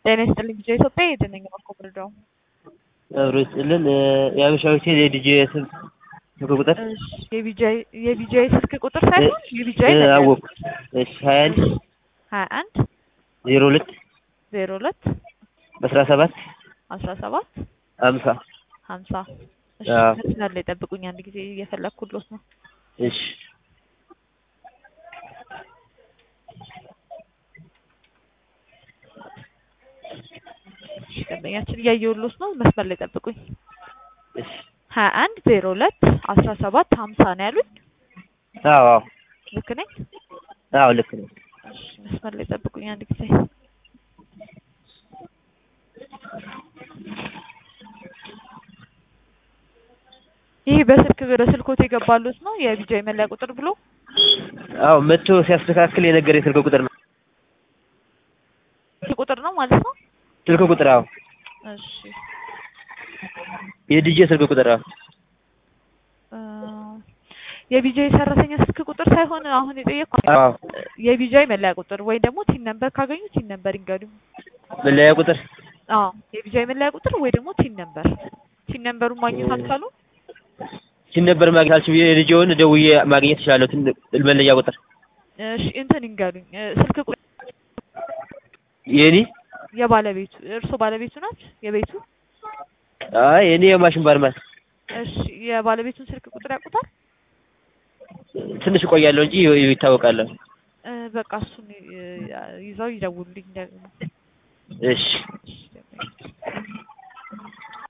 ጤና ይስጥልኝ ቪዲዮ ኢትዮጵያ የደነኛ ማኮብረዳው አብሮስልን ያበሻዎች የዲጄ ስልክ ቁጥር የቪጂአይ ስልክ ቁጥር ሳይሆን የቪጂአይ አወቅ እሺ 21 02 02 17 17 50 50 እሺ መስመር ላይ ጠብቁኝ አንድ ጊዜ እየፈለኩልዎት ነው እሺ ደንበኛችን እያየሁልዎት ነው መስመር ላይ ጠብቁኝ እሺ 21 02 17 50 ነው ያሉኝ አዎ ልክ ነኝ አዎ ልክ ነኝ እሺ መስመር ላይ ጠብቁኝ አንድ ጊዜ ይሄ በስልኮት የገባሉት ነው የቪጂአይ መለያ ቁጥር ብሎ አዎ መጥቶ ሲያስተካክል የነገረኝ ስልክ ቁጥር ነው ቁጥር ነው ማለት ነው ስልክ ቁጥር አዎ እሺ የዲጄ ስልክ ቁጥር አዎ የቪጂአይ ሰራተኛ ስልክ ቁጥር ሳይሆን አሁን የጠየቅኩት የቪጂአይ መለያ ቁጥር ወይ ደግሞ ቲን ነምበር ካገኙ ቲን ነምበር ይንገሩኝ መለያ ቁጥር አዎ የቪጂአይ መለያ ቁጥር ወይ ደግሞ ቲን ነምበሩን ማግኘት አልቻሉ ቲን ነምበር ማግኘት አልችልም የልጅውን ደውዬ ማግኘት እችላለሁ መለያ ቁጥር እሺ እንትን ይንገሩኝ ስልክ ቁጥር የኔ የባለቤቱ እርሶ ባለቤቱ ናት የቤቱ አይ እኔ የማሽን ባርማን እሺ የባለቤቱን ስልክ ቁጥር ያውቁታል ትንሽ ቆያለሁ እንጂ ይታወቃል በቃ እሱን ይዘው ይደውሉልኝ ደግሞ እሺ